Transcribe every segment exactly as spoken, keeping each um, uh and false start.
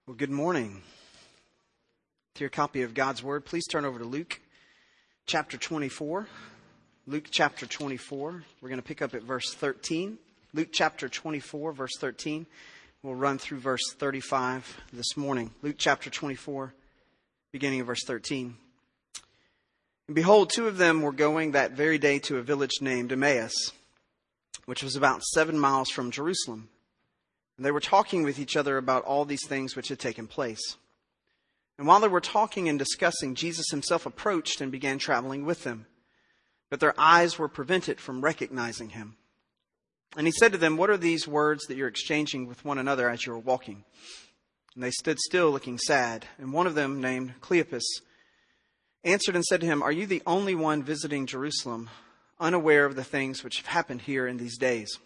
Well, good morning. To your copy of God's Word, please turn over to Luke chapter twenty-four. Luke chapter twenty-four. We're going to pick up at verse thirteen. Luke chapter twenty-four, verse thirteen. We'll run through verse thirty-five this morning. Luke chapter twenty-four, beginning of verse thirteen. And behold, two of them were going that very day to a village named Emmaus, which was about seven miles from Jerusalem. And they were talking with each other about all these things which had taken place. And while they were talking and discussing, Jesus himself approached and began traveling with them. But their eyes were prevented from recognizing him. And he said to them, "What are these words that you're exchanging with one another as you are walking?" And they stood still, looking sad. And one of them, named Cleopas, answered and said to him, "Are you the only one visiting Jerusalem, unaware of the things which have happened here in these days?"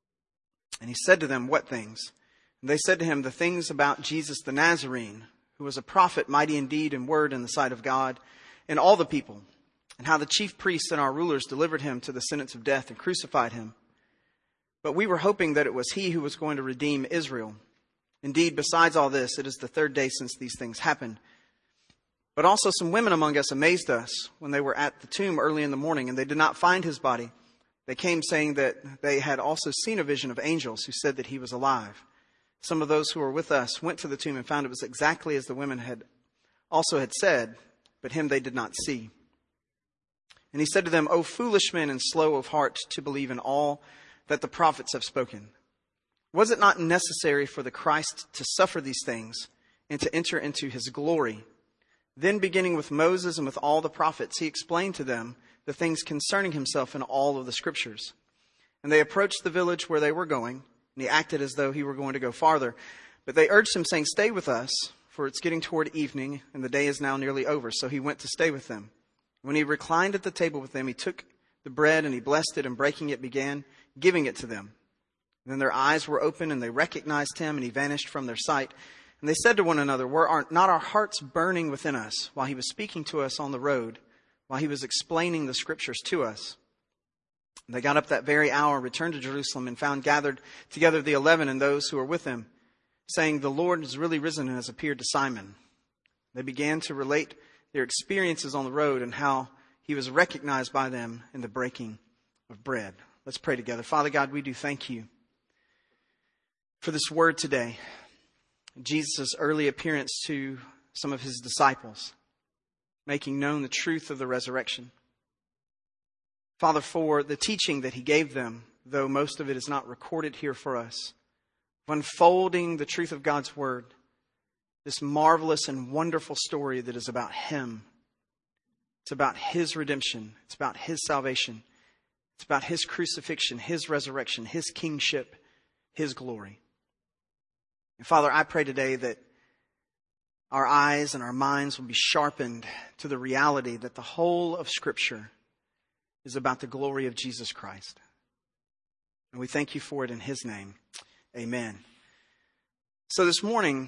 And he said to them, "What things?" And they said to him, "The things about Jesus the Nazarene, who was a prophet, mighty in deed and word in the sight of God and all the people, and how the chief priests and our rulers delivered him to the sentence of death and crucified him. But we were hoping that it was he who was going to redeem Israel. Indeed, besides all this, it is the third day since these things happened. But also some women among us amazed us when they were at the tomb early in the morning, and they did not find his body. They came saying that they had also seen a vision of angels who said that he was alive. Some of those who were with us went to the tomb and found it was exactly as the women had also had said, but him they did not see." And he said to them, "O foolish men and slow of heart to believe in all that the prophets have spoken. Was it not necessary for the Christ to suffer these things and to enter into his glory?" Then beginning with Moses and with all the prophets, he explained to them the things concerning himself in all of the scriptures. And they approached the village where they were going, and he acted as though he were going to go farther. But they urged him, saying, "Stay with us, for it's getting toward evening, and the day is now nearly over." So he went to stay with them. When he reclined at the table with them, he took the bread, and he blessed it, and breaking it, began giving it to them. And then their eyes were open, and they recognized him, and he vanished from their sight. And they said to one another, "Were not our hearts burning within us while he was speaking to us on the road, while he was explaining the scriptures to us?" And they got up that very hour, returned to Jerusalem, and found gathered together the eleven and those who were with them, saying, "The Lord has really risen and has appeared to Simon." They began to relate their experiences on the road and how he was recognized by them in the breaking of bread. Let's pray together. Father God, we do thank you for this word today. Jesus' early appearance to some of his disciples, making known the truth of the resurrection. Father, for the teaching that he gave them, though most of it is not recorded here for us, of unfolding the truth of God's word, this marvelous and wonderful story that is about him. It's about his redemption. It's about his salvation. It's about his crucifixion, his resurrection, his kingship, his glory. And Father, I pray today that our eyes and our minds will be sharpened to the reality that the whole of Scripture is about the glory of Jesus Christ. And we thank you for it in his name. Amen. So this morning,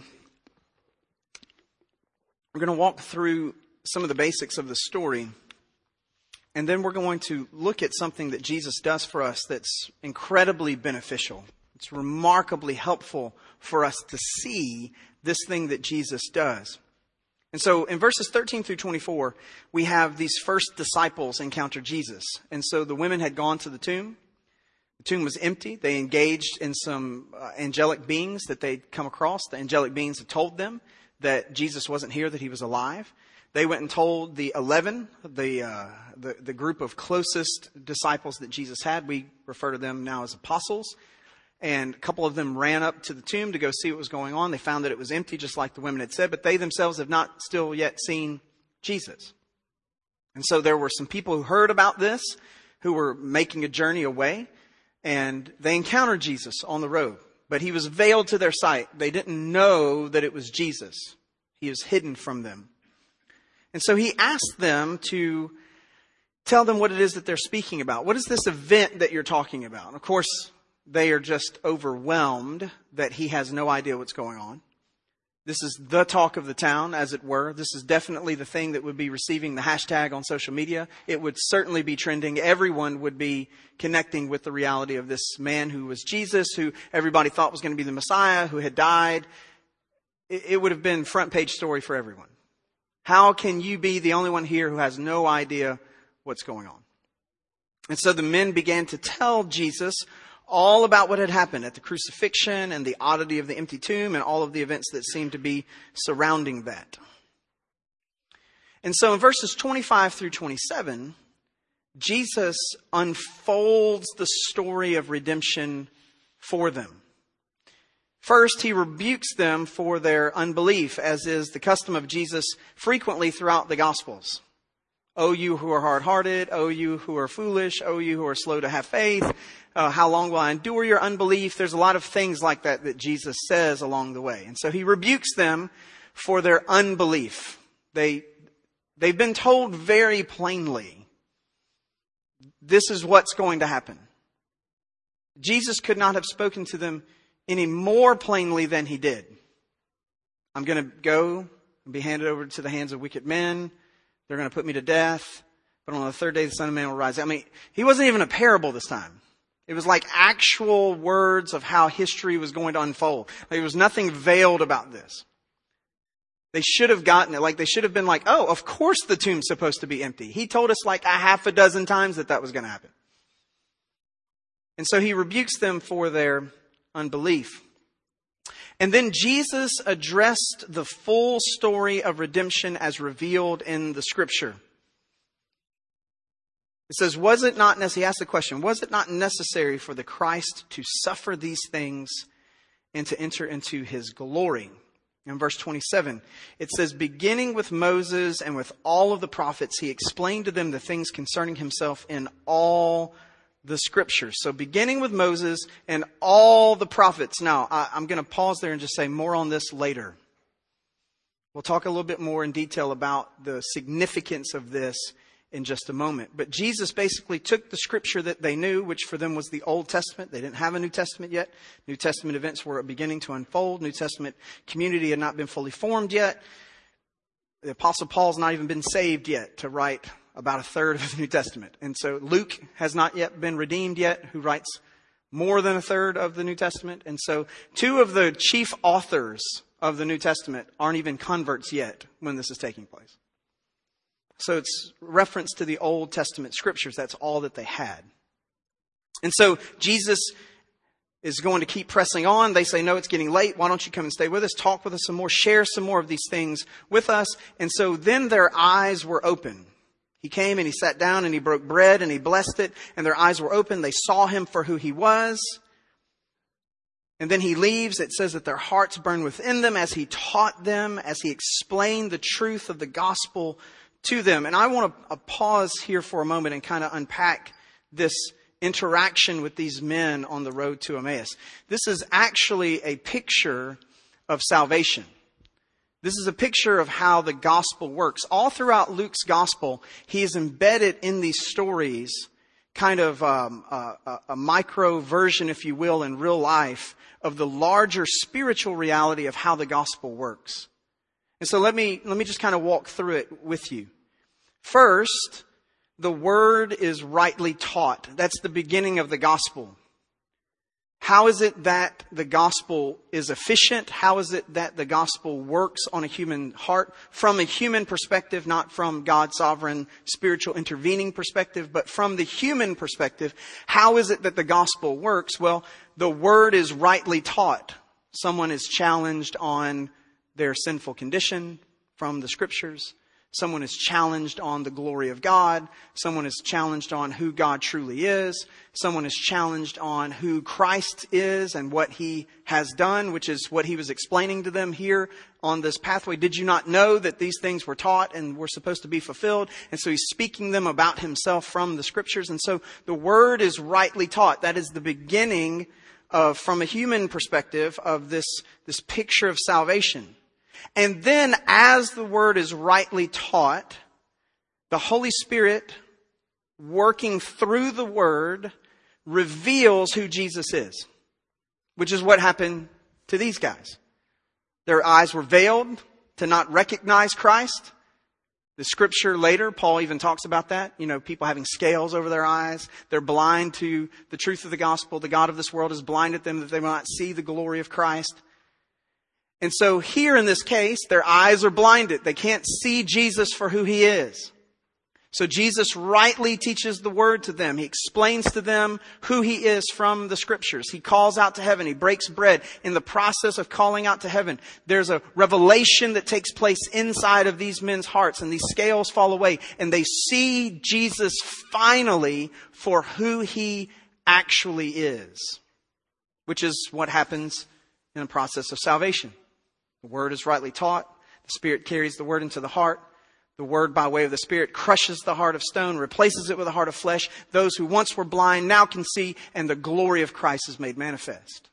we're going to walk through some of the basics of the story. And then we're going to look at something that Jesus does for us that's incredibly beneficial. It's remarkably helpful for us to see this thing that Jesus does. And so in verses thirteen through twenty-four, we have these first disciples encounter Jesus. And so the women had gone to the tomb. The tomb was empty. They engaged in some uh, angelic beings that they'd come across. The angelic beings had told them that Jesus wasn't here, that he was alive. They went and told the eleven, the, uh, the, the group of closest disciples that Jesus had. We refer to them now as apostles. And a couple of them ran up to the tomb to go see what was going on. They found that it was empty, just like the women had said, but they themselves have not still yet seen Jesus. And so there were some people who heard about this, who were making a journey away, and they encountered Jesus on the road. But he was veiled to their sight. They didn't know that it was Jesus. He was hidden from them. And so he asked them to tell them what it is that they're speaking about. What is this event that you're talking about? And of course, they are just overwhelmed that he has no idea what's going on. This is the talk of the town, as it were. This is definitely the thing that would be receiving the hashtag on social media. It would certainly be trending. Everyone would be connecting with the reality of this man who was Jesus, who everybody thought was going to be the Messiah, who had died. it, it would have been front page story for everyone. How can you be the only one here who has no idea what's going on? And so the men began to tell Jesus all about what had happened at the crucifixion and the oddity of the empty tomb and all of the events that seemed to be surrounding that. And so in verses twenty-five through twenty-seven, Jesus unfolds the story of redemption for them. First, he rebukes them for their unbelief, as is the custom of Jesus frequently throughout the Gospels. O you who are hard-hearted, O you who are foolish, O you who are slow to have faith, uh, how long will I endure your unbelief? There's a lot of things like that that Jesus says along the way. And so he rebukes them for their unbelief. They, they've been told very plainly, this is what's going to happen. Jesus could not have spoken to them any more plainly than he did. I'm going to go and be handed over to the hands of wicked men. They're going to put me to death. But on the third day, the Son of Man will rise. I mean, he wasn't even a parable this time. It was like actual words of how history was going to unfold. There was nothing veiled about this. They should have gotten it. Like they should have been like, oh, of course the tomb's supposed to be empty. He told us like a half a dozen times that that was going to happen. And so he rebukes them for their unbelief. And then Jesus addressed the full story of redemption as revealed in the Scripture. It says, was it not necessary, he asked the question, was it not necessary for the Christ to suffer these things and to enter into his glory? In verse twenty-seven, it says, beginning with Moses and with all of the prophets, he explained to them the things concerning himself in all the Scriptures. So beginning with Moses and all the prophets. Now, I, I'm going to pause there and just say more on this later. We'll talk a little bit more in detail about the significance of this in just a moment. But Jesus basically took the Scripture that they knew, which for them was the Old Testament. They didn't have a New Testament yet. New Testament events were beginning to unfold. New Testament community had not been fully formed yet. The Apostle Paul's not even been saved yet to write about a third of the New Testament. And so Luke has not yet been redeemed yet, who writes more than a third of the New Testament. And so two of the chief authors of the New Testament aren't even converts yet when this is taking place. So it's reference to the Old Testament Scriptures. That's all that they had. And so Jesus is going to keep pressing on. They say, no, it's getting late. Why don't you come and stay with us? Talk with us some more. Share some more of these things with us. And so then their eyes were open. He came and he sat down and he broke bread and he blessed it. And their eyes were open. They saw him for who he was. And then he leaves. It says that their hearts burned within them as he taught them, as he explained the truth of the gospel to them. And I want to pause here for a moment and kind of unpack this interaction with these men on the road to Emmaus. This is actually a picture of salvation. This is a picture of how the gospel works. All throughout Luke's gospel, he is embedded in these stories, kind of um, a, a micro version, if you will, in real life of the larger spiritual reality of how the gospel works. And so let me let me just kind of walk through it with you. First, the word is rightly taught. That's the beginning of the gospel. How is it that the gospel is efficient? How is it that the gospel works on a human heart? From a human perspective, not from God's sovereign spiritual intervening perspective, but from the human perspective, how is it that the gospel works? Well, the word is rightly taught. Someone is challenged on their sinful condition from the Scriptures. Someone is challenged on the glory of God. Someone is challenged on who God truly is. Someone is challenged on who Christ is and what he has done, which is what he was explaining to them here on this pathway. Did you not know that these things were taught and were supposed to be fulfilled? And so he's speaking them about himself from the Scriptures. And so the word is rightly taught. That is the beginning of, from a human perspective, of this, this picture of salvation. And then as the word is rightly taught, the Holy Spirit, working through the word, reveals who Jesus is, which is what happened to these guys. Their eyes were veiled to not recognize Christ. The Scripture later, Paul even talks about that. You know, people having scales over their eyes. They're blind to the truth of the gospel. The God of this world has blinded them that they will not see the glory of Christ. And so here in this case, their eyes are blinded. They can't see Jesus for who he is. So Jesus rightly teaches the word to them. He explains to them who he is from the scriptures. He calls out to heaven. He breaks bread. In the process of calling out to heaven, there's a revelation that takes place inside of these men's hearts, and these scales fall away, and they see Jesus finally for who he actually is, which is what happens in the process of salvation. The word is rightly taught. The Spirit carries the word into the heart. The word by way of the Spirit crushes the heart of stone, replaces it with a heart of flesh. Those who once were blind now can see, and the glory of Christ is made manifest.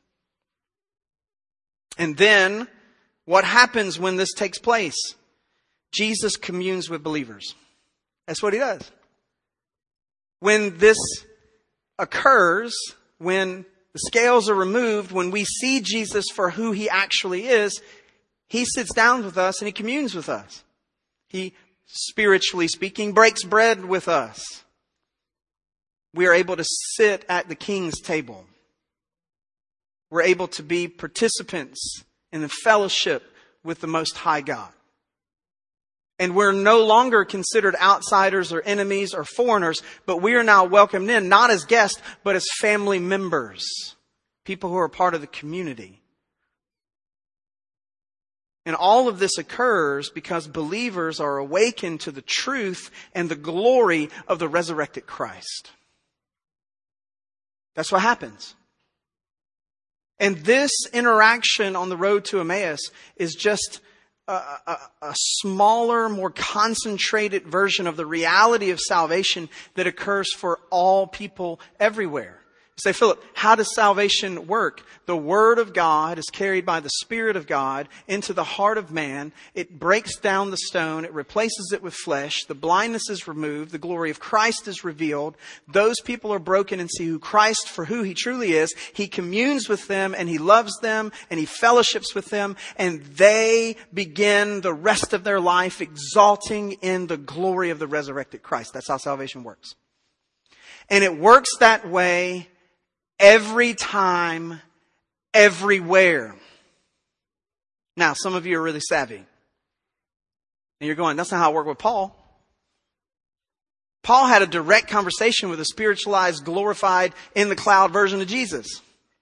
And then, what happens when this takes place? Jesus communes with believers. That's what he does. When this occurs, when the scales are removed, when we see Jesus for who he actually is, he sits down with us and he communes with us. He, spiritually speaking, breaks bread with us. We are able to sit at the King's table. We're able to be participants in the fellowship with the Most High God. And we're no longer considered outsiders or enemies or foreigners, but we are now welcomed in, not as guests, but as family members. People who are part of the community. And all of this occurs because believers are awakened to the truth and the glory of the resurrected Christ. That's what happens. And this interaction on the road to Emmaus is just a, a, a smaller, more concentrated version of the reality of salvation that occurs for all people everywhere. You say, Philip, how does salvation work? The Word of God is carried by the Spirit of God into the heart of man. It breaks down the stone. It replaces it with flesh. The blindness is removed. The glory of Christ is revealed. Those people are broken and see who Christ for who he truly is. He communes with them and he loves them and he fellowships with them. And they begin the rest of their life exalting in the glory of the resurrected Christ. That's how salvation works. And it works that way every time, everywhere. Now, some of you are really savvy. And you're going, that's not how it worked with Paul. Paul had a direct conversation with a spiritualized, glorified, in the cloud version of Jesus.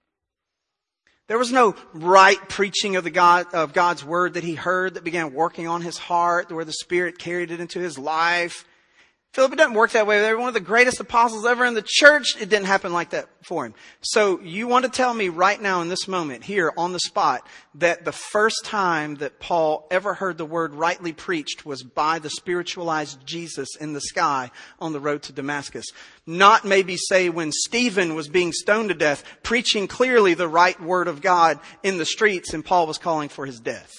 There was no right preaching of the God, of God's word that he heard that began working on his heart, where the Spirit carried it into his life. Philip, it doesn't work that way. They're one of the greatest apostles ever in the church. It didn't happen like that for him. So you want to tell me right now in this moment, here on the spot, that the first time that Paul ever heard the word rightly preached was by the spiritualized Jesus in the sky on the road to Damascus. Not maybe say when Stephen was being stoned to death, preaching clearly the right word of God in the streets and Paul was calling for his death.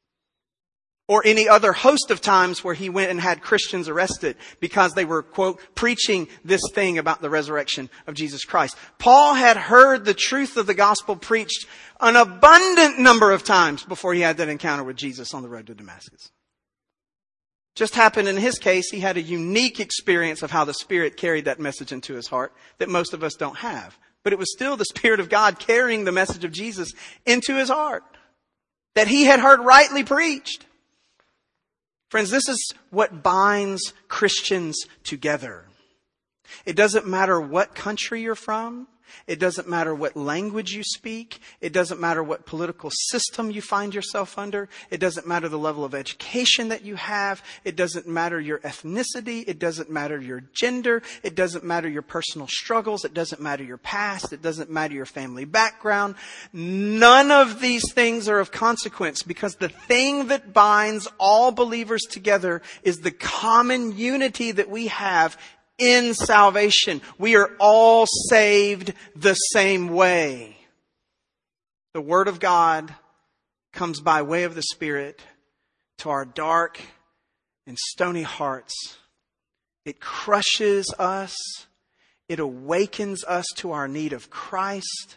Or any other host of times where he went and had Christians arrested because they were, quote, preaching this thing about the resurrection of Jesus Christ. Paul had heard the truth of the gospel preached an abundant number of times before he had that encounter with Jesus on the road to Damascus. Just happened in his case, he had a unique experience of how the Spirit carried that message into his heart that most of us don't have. But it was still the Spirit of God carrying the message of Jesus into his heart that he had heard rightly preached. Friends, this is what binds Christians together. It doesn't matter what country you're from. It doesn't matter what language you speak. It doesn't matter what political system you find yourself under. It doesn't matter the level of education that you have. It doesn't matter your ethnicity. It doesn't matter your gender. It doesn't matter your personal struggles. It doesn't matter your past. It doesn't matter your family background. None of these things are of consequence because the thing that binds all believers together is the common unity that we have in salvation. We are all saved the same way. The Word of God comes by way of the Spirit to our dark and stony hearts. It crushes us. It awakens us to our need of Christ.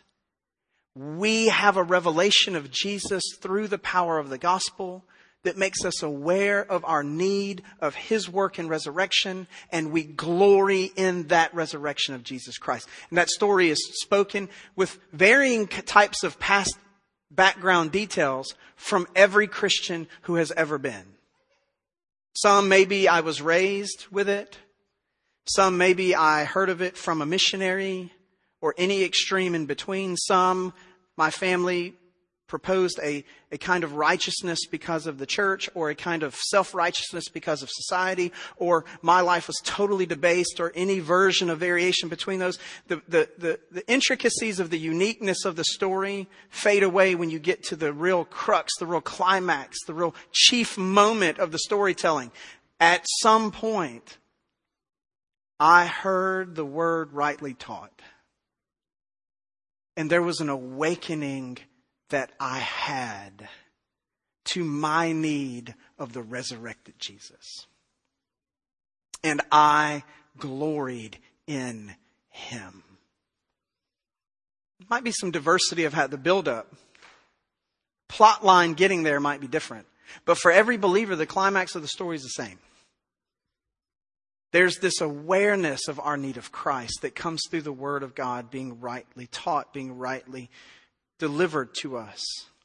We have a revelation of Jesus through the power of the gospel that makes us aware of our need of His work and resurrection, and we glory in that resurrection of Jesus Christ. And that story is spoken with varying types of past background details from every Christian who has ever been. Some maybe I was raised with it. Some maybe I heard of it from a missionary, or any extreme in between. Some, my family proposed a, a kind of righteousness because of the church, or a kind of self-righteousness because of society, or my life was totally debased, or any version of variation between those. The, the, the, the intricacies of the uniqueness of the story fade away when you get to the real crux, the real climax, the real chief moment of the storytelling. At some point, I heard the word rightly taught. And there was an awakening that I had to my need of the resurrected Jesus. And I gloried in Him. Might be some diversity of how the build-up. Plot line getting there might be different. But for every believer, the climax of the story is the same. There's this awareness of our need of Christ that comes through the Word of God being rightly taught, being rightly delivered to us.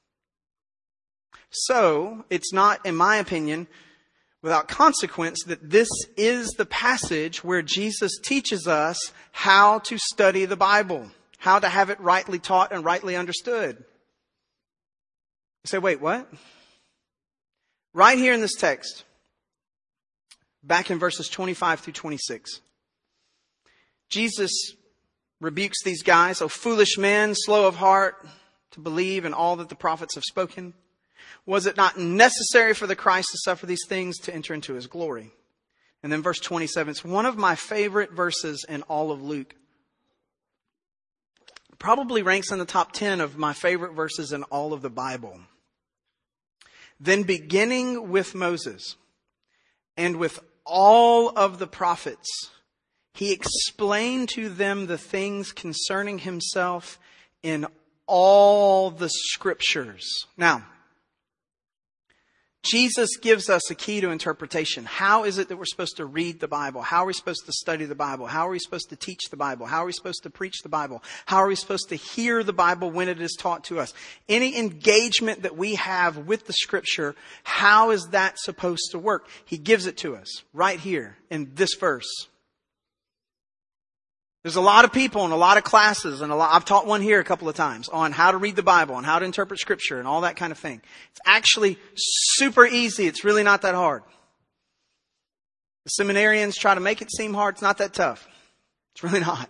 So, it's not, in my opinion, without consequence that this is the passage where Jesus teaches us how to study the Bible, how to have it rightly taught and rightly understood. You say, wait, what? Right here in this text, back in verses twenty-five through twenty-six, Jesus rebukes these guys. "O foolish men, slow of heart to believe in all that the prophets have spoken. Was it not necessary for the Christ to suffer these things to enter into His glory?" And then verse twenty-seven, it's one of my favorite verses in all of Luke. Probably ranks in the top ten of my favorite verses in all of the Bible. "Then beginning with Moses and with all of the prophets, He explained to them the things concerning Himself in all the Scriptures." Now, Jesus gives us a key to interpretation. How is it that we're supposed to read the Bible? How are we supposed to study the Bible? How are we supposed to teach the Bible? How are we supposed to preach the Bible? How are we supposed to hear the Bible when it is taught to us? Any engagement that we have with the Scripture, how is that supposed to work? He gives it to us right here in this verse. There's a lot of people and a lot of classes, and a lot, I've taught one here a couple of times on how to read the Bible and how to interpret Scripture and all that kind of thing. It's actually super easy. It's really not that hard. The seminarians try to make it seem hard. It's not that tough. It's really not.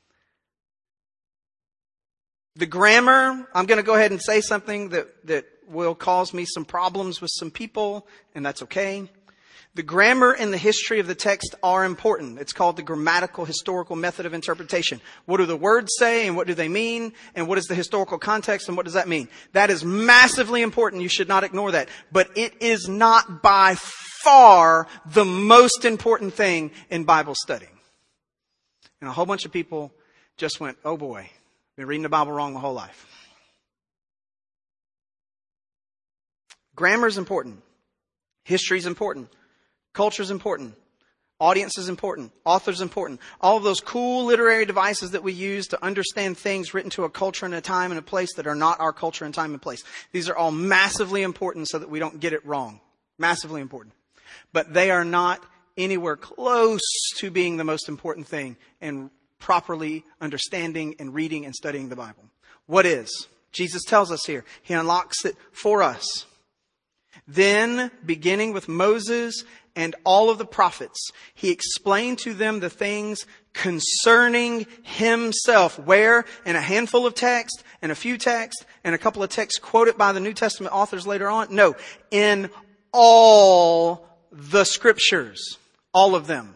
The grammar, I'm going to go ahead and say something that, that will cause me some problems with some people, and that's okay. The grammar and the history of the text are important. It's called the grammatical historical method of interpretation. What do the words say and what do they mean? And what is the historical context and what does that mean? That is massively important. You should not ignore that. But it is not by far the most important thing in Bible study. And a whole bunch of people just went, oh boy, I've been reading the Bible wrong my whole life. Grammar is important. History is important. Culture is important. Audience is important. Author is important. All of those cool literary devices that we use to understand things written to a culture and a time and a place that are not our culture and time and place. These are all massively important so that we don't get it wrong. Massively important. But they are not anywhere close to being the most important thing in properly understanding and reading and studying the Bible. What is? Jesus tells us here. He unlocks it for us. Then, beginning with Moses and all of the prophets, He explained to them the things concerning Himself. Where? In a handful of texts, and a few texts, and a couple of texts quoted by the New Testament authors later on. No, in all the Scriptures. All of them.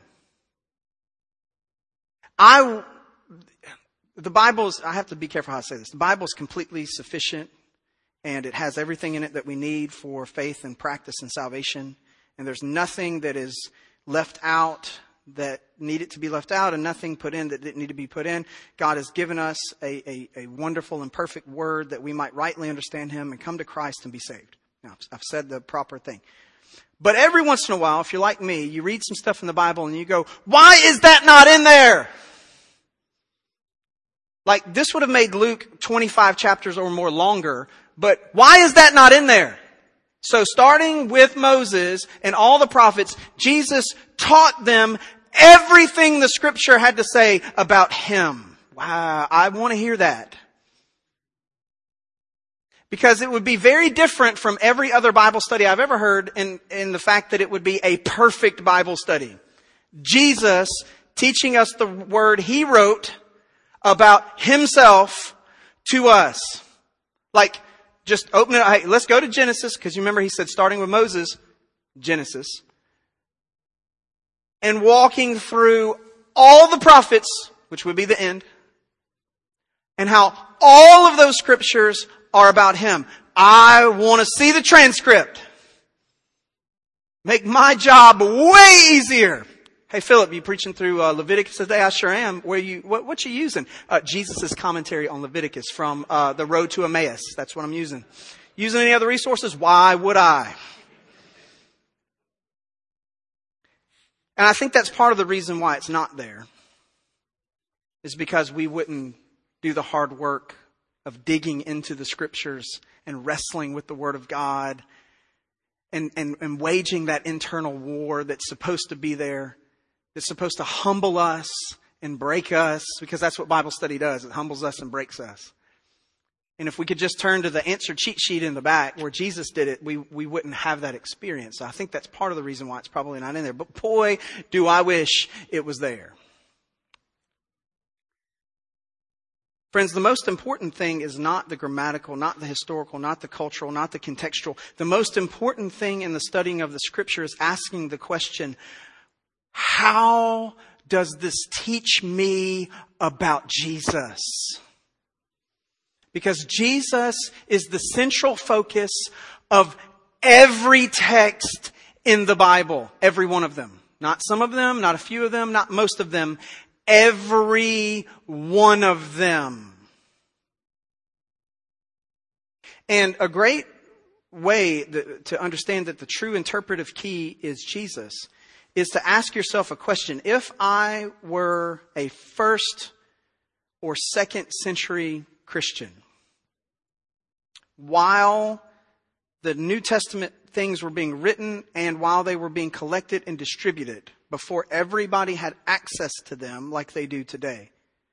I, the Bible is, I have to be careful how I say this. The Bible is completely sufficient. And it has everything in it that we need for faith and practice and salvation. And there's nothing that is left out that needed to be left out and nothing put in that didn't need to be put in. God has given us a, a, a wonderful and perfect word that we might rightly understand Him and come to Christ and be saved. Now, I've said the proper thing. But every once in a while, if you're like me, you read some stuff in the Bible and you go, why is that not in there? Like, this would have made Luke twenty-five chapters or more longer, But why is that not in there? So starting with Moses and all the prophets, Jesus taught them everything the scripture had to say about him. Wow, I want to hear that. Because it would be very different from every other Bible study I've ever heard in, in the fact that it would be a perfect Bible study. Jesus teaching us the word he wrote about himself to us. Like, just open it. Hey, let's go to Genesis, because you remember he said starting with Moses, Genesis. And walking through all the prophets, which would be the end. And how all of those scriptures are about him. I want to see the transcript. Make my job way easier. Hey, Philip, you preaching through uh, Leviticus today? I sure am. Where you? What, what you using? Uh, Jesus' commentary on Leviticus from uh, the Road to Emmaus. That's what I'm using. Using any other resources? Why would I? And I think that's part of the reason why it's not there. Is because we wouldn't do the hard work of digging into the scriptures and wrestling with the Word of God and, and, and waging that internal war that's supposed to be there, that's supposed to humble us and break us, because that's what Bible study does. It humbles us and breaks us. And if we could just turn to the answer cheat sheet in the back where Jesus did it, we, we wouldn't have that experience. So I think that's part of the reason why it's probably not in there. But boy, do I wish it was there. Friends, the most important thing is not the grammatical, not the historical, not the cultural, not the contextual. The most important thing in the studying of the scripture is asking the question, how does this teach me about Jesus? Because Jesus is the central focus of every text in the Bible. Every one of them. Not some of them, not a few of them, not most of them. Every one of them. And a great way to understand that the true interpretive key is Jesus is to ask yourself a question. If I were a first or second century Christian, while the New Testament things were being written and while they were being collected and distributed, before everybody had access to them like they do today,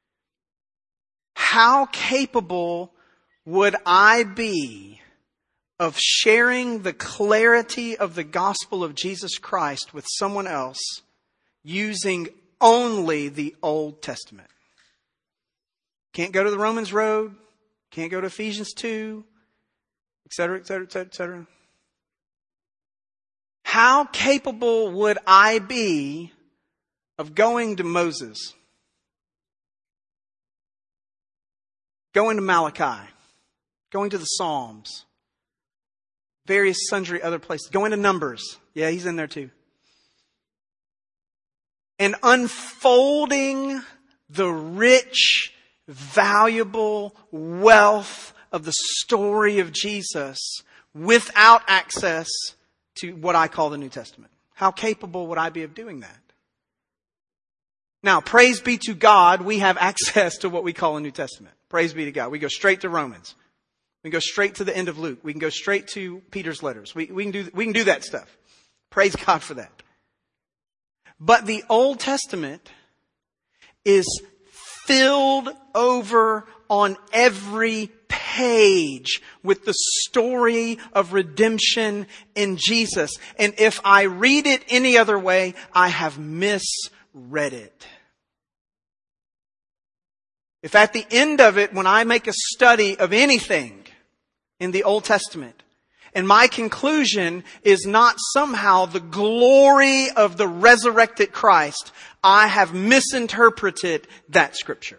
how capable would I be of sharing the clarity of the gospel of Jesus Christ with someone else using only the Old Testament? Can't go to the Romans road. Can't go to Ephesians two, et cetera, et cetera, et cetera, et cetera. How capable would I be of going to Moses, going to Malachi, going to the Psalms, various sundry other places, going to Numbers. Yeah, he's in there too. And unfolding the rich, valuable wealth of the story of Jesus without access to what I call the New Testament. How capable would I be of doing that? Now, praise be to God, we have access to what we call a New Testament. Praise be to God. We go straight to Romans. We can go straight to the end of Luke. We can go straight to Peter's letters. We, we can do, we can do that stuff. Praise God for that. But the Old Testament is filled over on every page with the story of redemption in Jesus. And if I read it any other way, I have misread it. If at the end of it, when I make a study of anything in the Old Testament, and my conclusion is not somehow the glory of the resurrected Christ, I have misinterpreted that scripture.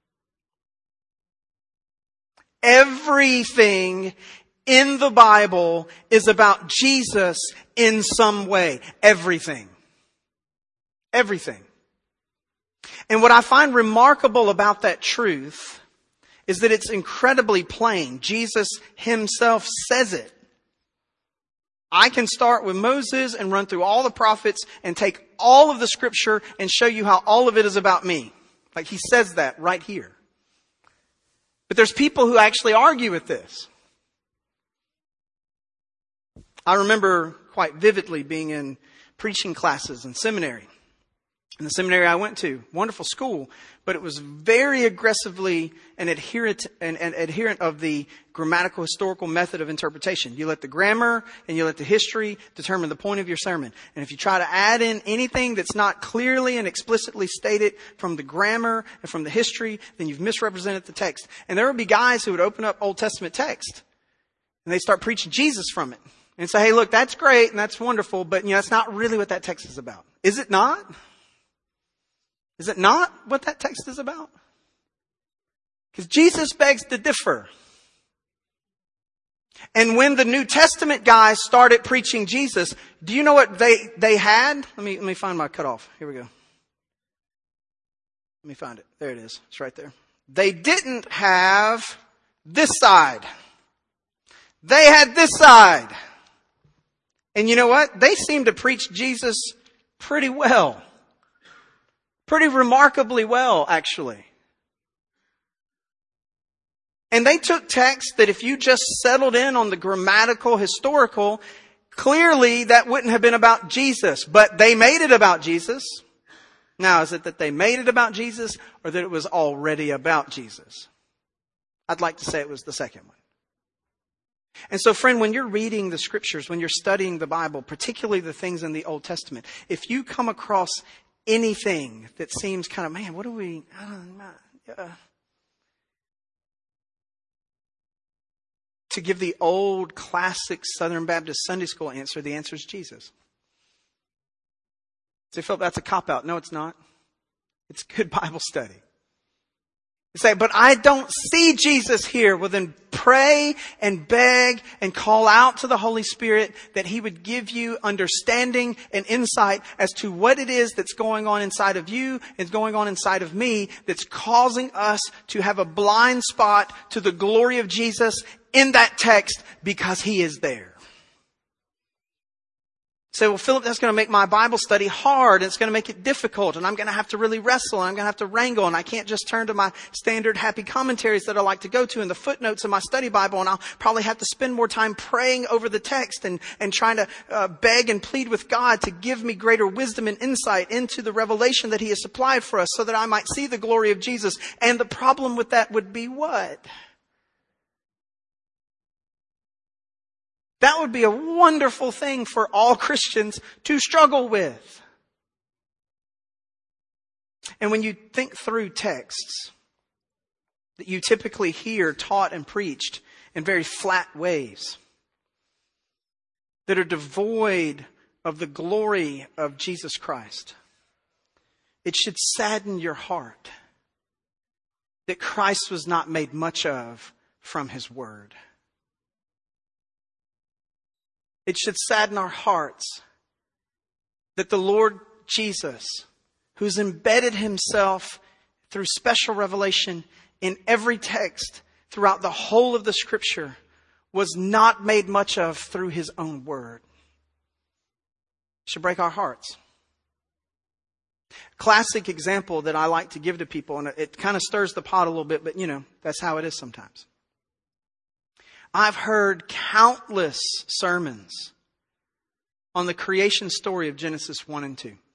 Everything in the Bible is about Jesus in some way. Everything. Everything. And what I find remarkable about that truth is that it's incredibly plain. Jesus himself says it. I can start with Moses and run through all the prophets and take all of the scripture and show you how all of it is about me. Like he says that right here. But there's people who actually argue with this. I remember quite vividly being in preaching classes in seminary. In the seminary I went to, wonderful school, but it was very aggressively an adherent, an, an adherent of the grammatical historical method of interpretation. You let the grammar and you let the history determine the point of your sermon. And if you try to add in anything that's not clearly and explicitly stated from the grammar and from the history, then you've misrepresented the text. And there would be guys who would open up Old Testament text and they start preaching Jesus from it and say, hey, look, that's great and that's wonderful, but you know, that's not really what that text is about. Is it not? Is it not what that text is about? Because Jesus begs to differ. And when the New Testament guys started preaching Jesus, do you know what they, they had? Let me, let me find my cutoff. Here we go. Let me find it. There it is. It's right there. They didn't have this side. They had this side. And you know what? They seemed to preach Jesus pretty well. Pretty remarkably well, actually. And they took texts that if you just settled in on the grammatical, historical, clearly that wouldn't have been about Jesus. But they made it about Jesus. Now, is it that they made it about Jesus or that it was already about Jesus? I'd like to say it was the second one. And so, friend, when you're reading the scriptures, when you're studying the Bible, particularly the things in the Old Testament, if you come across anything that seems kind of, man, what do we, I don't know, uh, to give the old classic Southern Baptist Sunday school answer, the answer is Jesus. So, Philip, that's a cop-out. No, it's not. It's good Bible study. You say, but I don't see Jesus here. Well, then pray and beg and call out to the Holy Spirit that He would give you understanding and insight as to what it is that's going on inside of you and going on inside of me that's causing us to have a blind spot to the glory of Jesus in that text because He is there. Say, well, Philip, that's going to make my Bible study hard. And it's going to make it difficult. And I'm going to have to really wrestle. And I'm going to have to wrangle. And I can't just turn to my standard happy commentaries that I like to go to in the footnotes of my study Bible. And I'll probably have to spend more time praying over the text and, and trying to uh, beg and plead with God to give me greater wisdom and insight into the revelation that He has supplied for us so that I might see the glory of Jesus. And the problem with that would be what? That would be a wonderful thing for all Christians to struggle with. And when you think through texts that you typically hear taught and preached in very flat ways, that are devoid of the glory of Jesus Christ, it should sadden your heart that Christ was not made much of from His Word. It should sadden our hearts that the Lord Jesus, who's embedded Himself through special revelation in every text throughout the whole of the Scripture, was not made much of through His own Word. It should break our hearts. Classic example that I like to give to people, and it kind of stirs the pot a little bit, but you know, that's how it is sometimes. I've heard countless sermons on the creation story of Genesis one and two.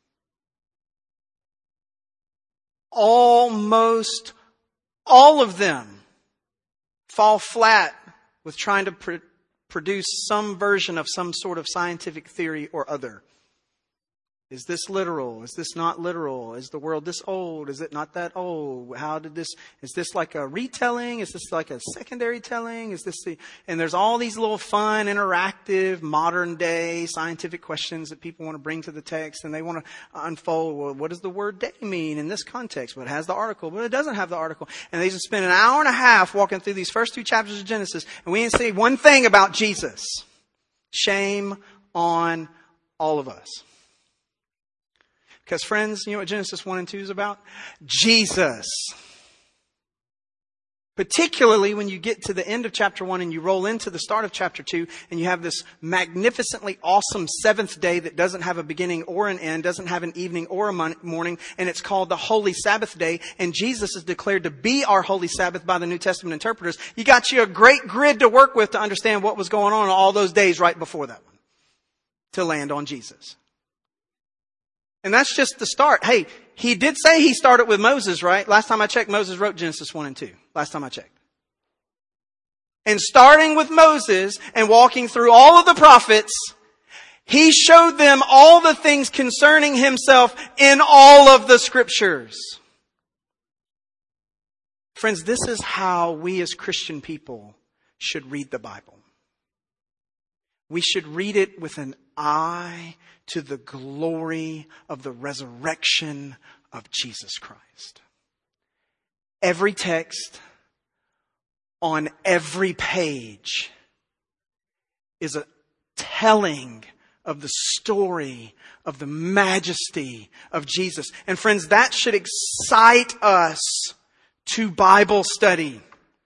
Almost all of them fall flat with trying to pr- produce some version of some sort of scientific theory or other. Is this literal? Is this not literal? Is the world this old? Is it not that old? How did this, is this like a retelling? Is this like a secondary telling? Is this the, and there's all these little fun, interactive, modern day scientific questions that people want to bring to the text, and they want to unfold, well, what does the word day mean in this context? Well, it has the article, but it doesn't have the article. And they just spend an hour and a half walking through these first two chapters of Genesis, and we didn't say one thing about Jesus. Shame on all of us. Because friends, you know what Genesis one and two is about? Jesus. Particularly when you get to the end of chapter one and you roll into the start of chapter two and you have this magnificently awesome seventh day that doesn't have a beginning or an end, doesn't have an evening or a morning, and it's called the Holy Sabbath Day, and Jesus is declared to be our Holy Sabbath by the New Testament interpreters. You got you a great grid to work with to understand what was going on all those days right before that one. to land on Jesus. And that's just the start. Hey, he did say he started with Moses, right? Last time I checked, Moses wrote Genesis one and two. Last time I checked. And starting with Moses and walking through all of the prophets, he showed them all the things concerning himself in all of the scriptures. Friends, this is how we as Christian people should read the Bible. We should read it with an eye to the glory of the resurrection of Jesus Christ. Every text on every page is a telling of the story of the majesty of Jesus. And friends, that should excite us to Bible study.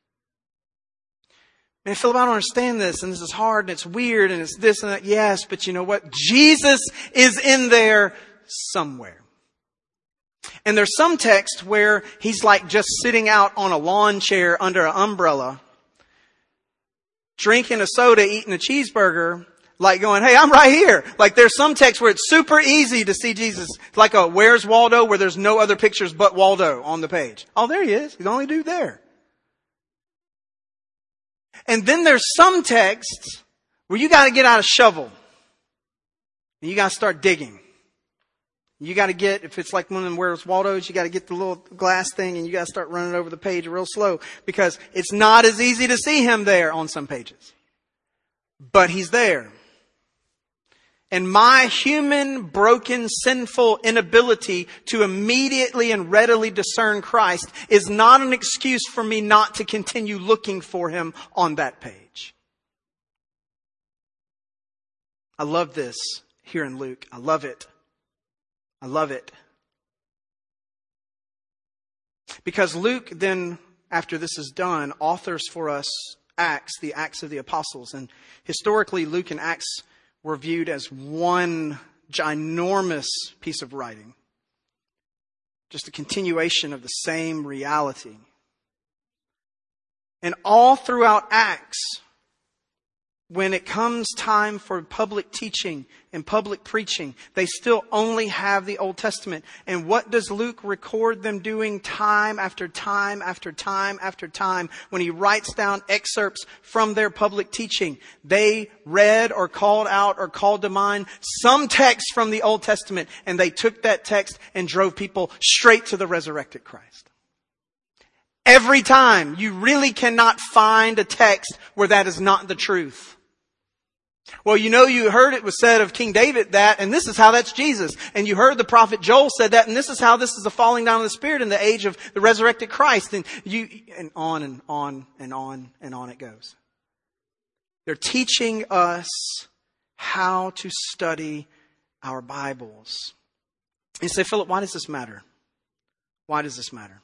Man, Philip, I don't understand this, and this is hard, and it's weird, and it's this and that. Yes, but you know what? Jesus is in there somewhere. And there's some text where he's like just sitting out on a lawn chair under an umbrella, drinking a soda, eating a cheeseburger, like going, hey, I'm right here. Like there's some text where it's super easy to see Jesus. Like a Where's Waldo, where there's no other pictures but Waldo on the page. Oh, there he is. He's the only dude there. And then there's some texts where you got to get out a shovel. And you got to start digging. You got to get, if it's like one of them Where's Waldo's, you got to get the little glass thing and you got to start running over the page real slow because it's not as easy to see him there on some pages. But he's there. And my human, broken, sinful inability to immediately and readily discern Christ is not an excuse for me not to continue looking for him on that page. I love this here in Luke. I love it. I love it. Because Luke then, after this is done, authors for us Acts, the Acts of the Apostles. And historically, Luke and Acts were viewed as one ginormous piece of writing. Just a continuation of the same reality. And all throughout Acts, when it comes time for public teaching and public preaching, they still only have the Old Testament. And what does Luke record them doing time after time after time after time when he writes down excerpts from their public teaching? They read or called out or called to mind some text from the Old Testament, and they took that text and drove people straight to the resurrected Christ. Every time. You really cannot find a text where that is not the truth. Well, you know, you heard it was said of King David that, and this is how that's Jesus. And you heard the prophet Joel said that, and this is how this is the falling down of the Spirit in the age of the resurrected Christ. And you, and on and on and on and on it goes. They're teaching us how to study our Bibles. You say, Philip, why does this matter? Why does this matter?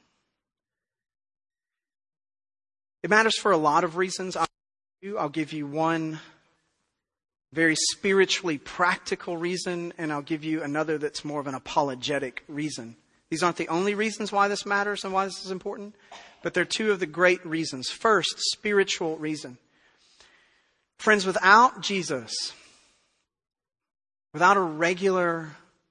It matters for a lot of reasons. I'll give you one very spiritually practical reason, and I'll give you another that's more of an apologetic reason. These aren't the only reasons why this matters and why this is important, but they're two of the great reasons. First, spiritual reason. Friends, without Jesus, without a regular,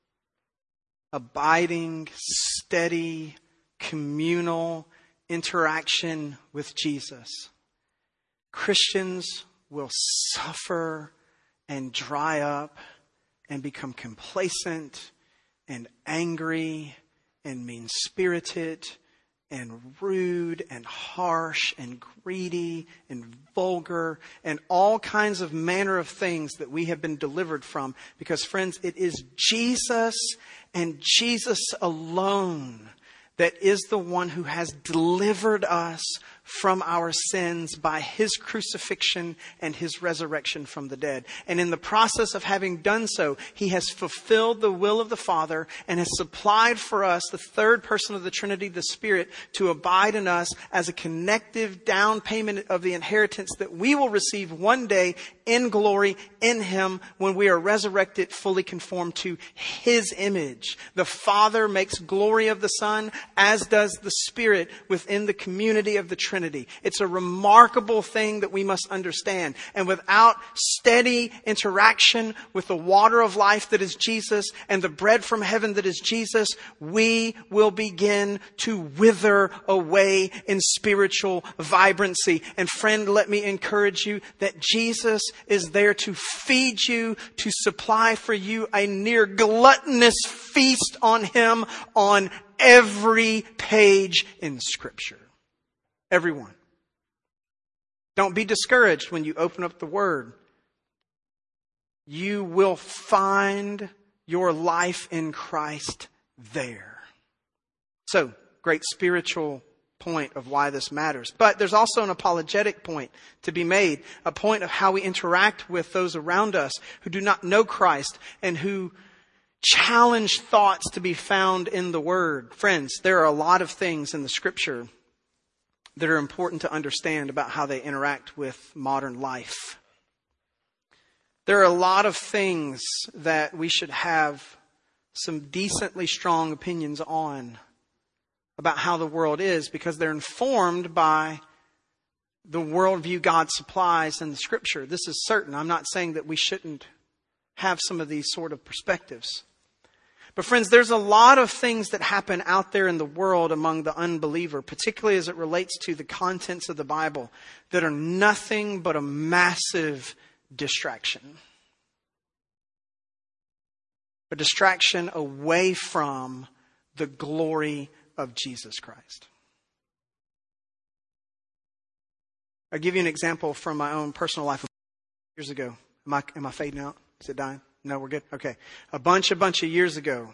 abiding, steady, communal interaction with Jesus, Christians will suffer and dry up and become complacent and angry and mean-spirited and rude and harsh and greedy and vulgar and all kinds of manner of things that we have been delivered from. Because, friends, it is Jesus and Jesus alone that is the one who has delivered us from our sins by his crucifixion and his resurrection from the dead. And in the process of having done so, he has fulfilled the will of the Father and has supplied for us the third person of the Trinity, the Spirit, to abide in us as a connective down payment of the inheritance that we will receive one day in glory in him when we are resurrected, fully conformed to his image. The Father makes glory of the Son, as does the Spirit within the community of the Trinity. Trinity. It's a remarkable thing that we must understand. And without steady interaction with the water of life that is Jesus and the bread from heaven that is Jesus, we will begin to wither away in spiritual vibrancy. And friend, let me encourage you that Jesus is there to feed you, to supply for you a near gluttonous feast on Him on every page in Scripture. Everyone. Don't be discouraged when you open up the Word. You will find your life in Christ there. So, great spiritual point of why this matters. But there's also an apologetic point to be made. A point of how we interact with those around us who do not know Christ and who challenge thoughts to be found in the Word. Friends, there are a lot of things in the Scripture that are important to understand about how they interact with modern life. There are a lot of things that we should have some decently strong opinions on about how the world is, because they're informed by the worldview God supplies in the Scripture. This is certain. I'm not saying that we shouldn't have some of these sort of perspectives. But friends, there's a lot of things that happen out there in the world among the unbeliever, particularly as it relates to the contents of the Bible, that are nothing but a massive distraction. A distraction away from the glory of Jesus Christ. I'll give you an example from my own personal life. Years ago. Am I, am I fading out? Is it dying? No, we're good? Okay. A bunch, a bunch of years ago,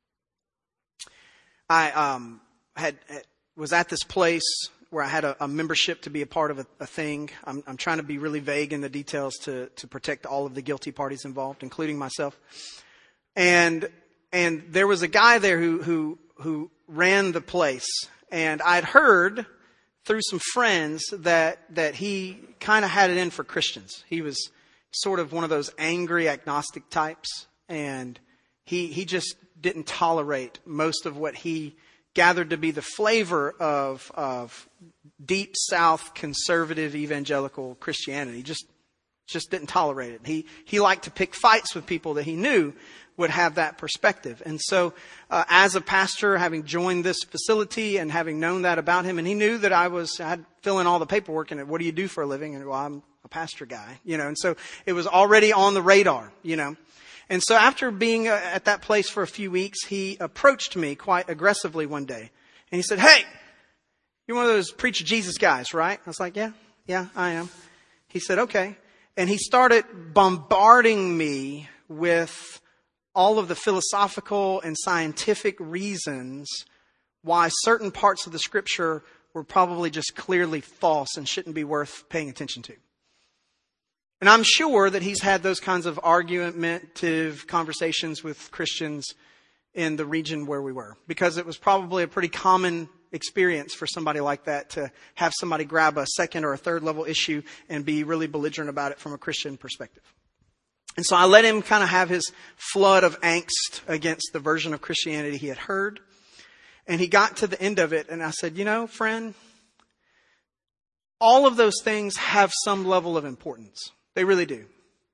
I um, had was at this place where I had a, a membership to be a part of a, a thing. I'm, I'm trying to be really vague in the details to, to protect all of the guilty parties involved, including myself. And and there was a guy there who who who ran the place, and I'd heard through some friends that that he kind of had it in for Christians. He was sort of one of those angry agnostic types, and he he just didn't tolerate most of what he gathered to be the flavor of of deep South conservative evangelical Christianity. Just just didn't tolerate it. He he liked to pick fights with people that he knew would have that perspective. And so uh, as a pastor, having joined this facility and having known that about him, and he knew that I was I had fill in all the paperwork and what do you do for a living? And well, I'm a pastor guy, you know, and so it was already on the radar, you know. And so after being uh, at that place for a few weeks, he approached me quite aggressively one day. And he said, "Hey, you're one of those Preach of Jesus guys, right?" I was like, yeah, yeah, I am. He said, okay. And he started bombarding me with all of the philosophical and scientific reasons why certain parts of the Scripture were probably just clearly false and shouldn't be worth paying attention to. And I'm sure that he's had those kinds of argumentative conversations with Christians in the region where we were, because it was probably a pretty common experience for somebody like that to have somebody grab a second or a third level issue and be really belligerent about it from a Christian perspective. And so I let him kind of have his flood of angst against the version of Christianity he had heard. And he got to the end of it, and I said, you know, friend, all of those things have some level of importance. They really do.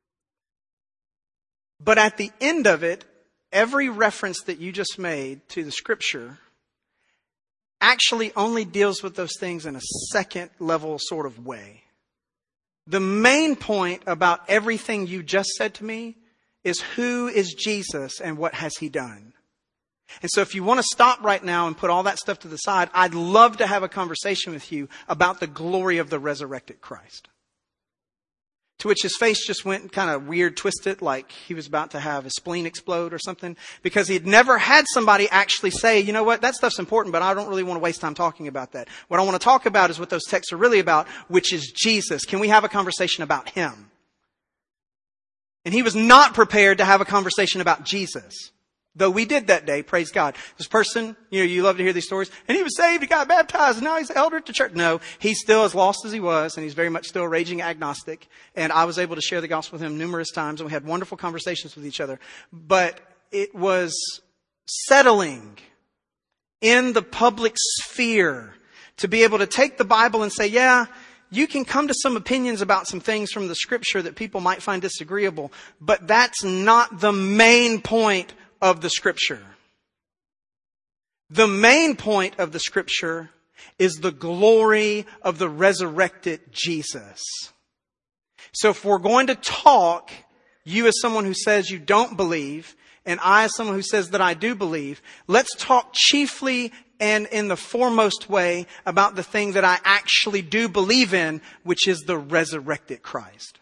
But at the end of it, every reference that you just made to the Scripture actually only deals with those things in a second level sort of way. The main point about everything you just said to me is who is Jesus and what has He done? And so if you want to stop right now and put all that stuff to the side, I'd love to have a conversation with you about the glory of the resurrected Christ. To which his face just went kind of weird, twisted, like he was about to have his spleen explode or something. Because he'd never had somebody actually say, you know what, that stuff's important, but I don't really want to waste time talking about that. What I want to talk about is what those texts are really about, which is Jesus. Can we have a conversation about Him? And he was not prepared to have a conversation about Jesus. Though we did that day, praise God. This person, you know, you love to hear these stories. And he was saved, he got baptized, and now he's an elder at the church. No, he's still as lost as he was, and he's very much still a raging agnostic. And I was able to share the gospel with him numerous times, and we had wonderful conversations with each other. But it was settling in the public sphere to be able to take the Bible and say, yeah, you can come to some opinions about some things from the Scripture that people might find disagreeable, but that's not the main point of the Scripture. The main point of the Scripture is the glory of the resurrected Jesus. So if we're going to talk, you as someone who says you don't believe, and I as someone who says that I do believe, let's talk chiefly and in the foremost way about the thing that I actually do believe in, which is the resurrected Christ.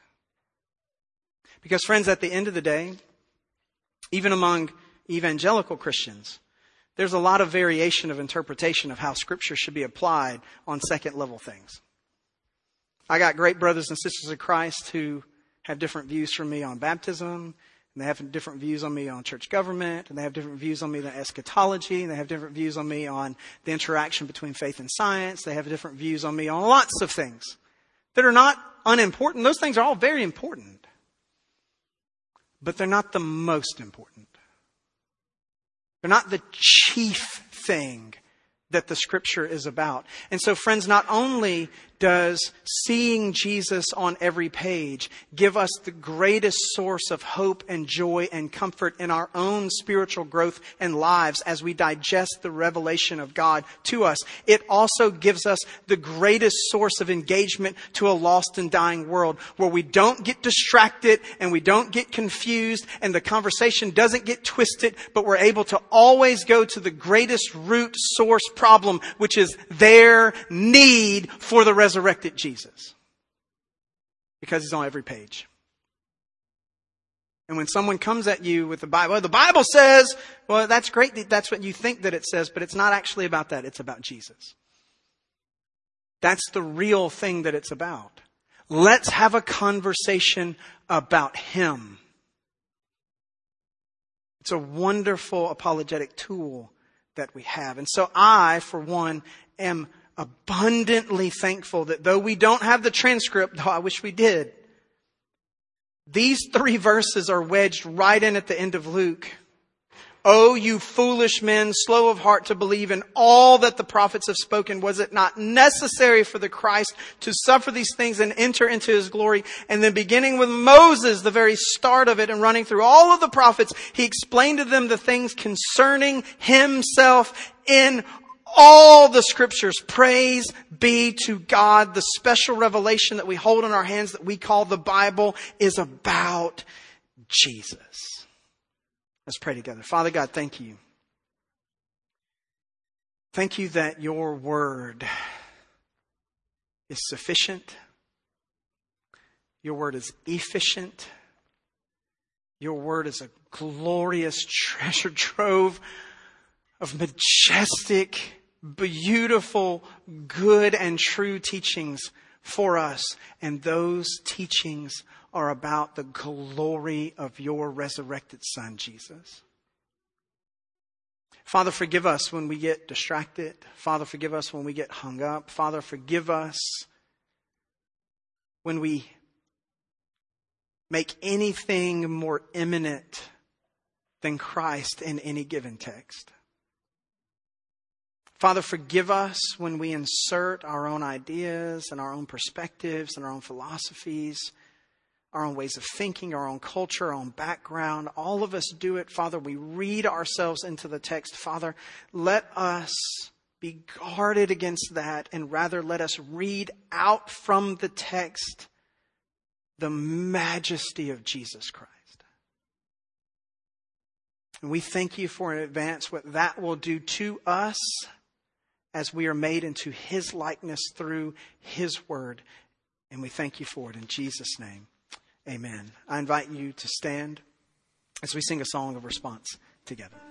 Because friends, at the end of the day, even among evangelical Christians, there's a lot of variation of interpretation of how Scripture should be applied on second level things. I got great brothers and sisters of Christ who have different views from me on baptism, and they have different views on me on church government, and they have different views on me on eschatology, and they have different views on me on the interaction between faith and science. They have different views on me on lots of things that are not unimportant. Those things are all very important, but they're not the most important. They're not the chief thing that the Scripture is about. And so, friends, not only does seeing Jesus on every page give us the greatest source of hope and joy and comfort in our own spiritual growth and lives as we digest the revelation of God to us, it also gives us the greatest source of engagement to a lost and dying world where we don't get distracted and we don't get confused and the conversation doesn't get twisted, but we're able to always go to the greatest root source problem, which is their need for the resurrected Jesus. Because he's on every page. And when someone comes at you with the Bible, well, the Bible says, well, that's great. That's what you think that it says, but it's not actually about that. It's about Jesus. That's the real thing that it's about. Let's have a conversation about Him. It's a wonderful apologetic tool that we have. And so I, for one, am abundantly thankful that though we don't have the transcript, though I wish we did, these three verses are wedged right in at the end of Luke. Oh, you foolish men, slow of heart to believe in all that the prophets have spoken. Was it not necessary for the Christ to suffer these things and enter into His glory? And then beginning with Moses, the very start of it, and running through all of the prophets, he explained to them the things concerning Himself in all the Scriptures. Praise be to God. The special revelation that we hold in our hands that we call the Bible is about Jesus. Let's pray together. Father God, thank you. Thank you that your word is sufficient. Your word is efficient. Your word is a glorious treasure trove of majestic, beautiful, good, and true teachings for us. And those teachings are about the glory of your resurrected Son, Jesus. Father, forgive us when we get distracted. Father, forgive us when we get hung up. Father, forgive us when we make anything more imminent than Christ in any given text. Father, forgive us when we insert our own ideas and our own perspectives and our own philosophies, our own ways of thinking, our own culture, our own background. All of us do it, Father. We read ourselves into the text. Father, let us be guarded against that, and rather let us read out from the text the majesty of Jesus Christ. And we thank you for in advance what that will do to us as we are made into His likeness through His word. And we thank you for it in Jesus' name. Amen. I invite you to stand as we sing a song of response together.